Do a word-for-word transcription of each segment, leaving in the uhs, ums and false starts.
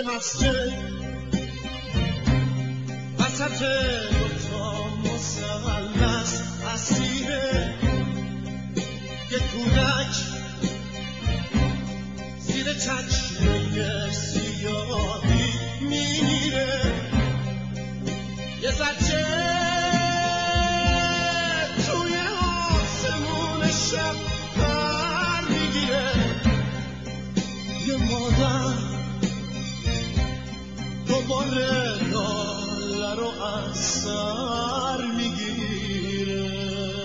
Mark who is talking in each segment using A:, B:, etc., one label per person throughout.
A: مسجد وسط دوتا مثلث اسیره یه کودک زیر چکمه سیاهی میمیره یه زجه توی آسمون شب پر میگیره یه مادر دوباره ناله رو از سر میگیره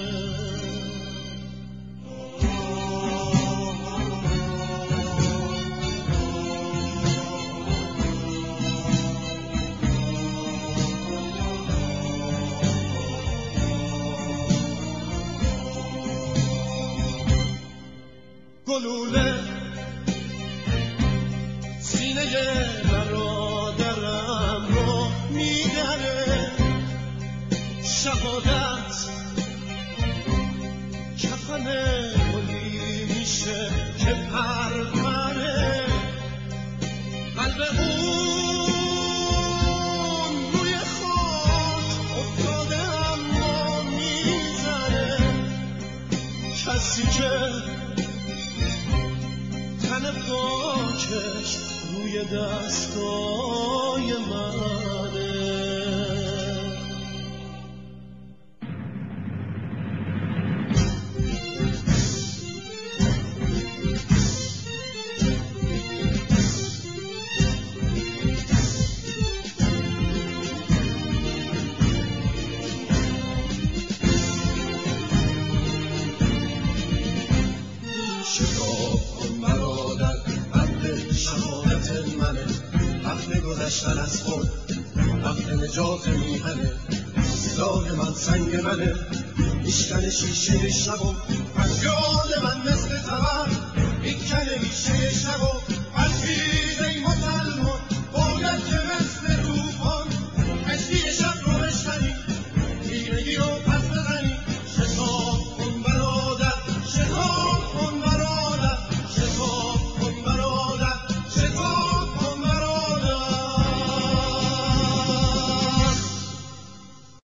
A: گلوله سینه برادرم رو میدره شهادت کفن گلی میشه که پرپره قلب اون روی خاک افتاده اما میزنه کسی که تن پاکش روی دستای منه گذشتن از خود وقت نجات میهنه سلاح من سنگ منه میشکن شیشه شب و فریاد من مثل تبر میکنه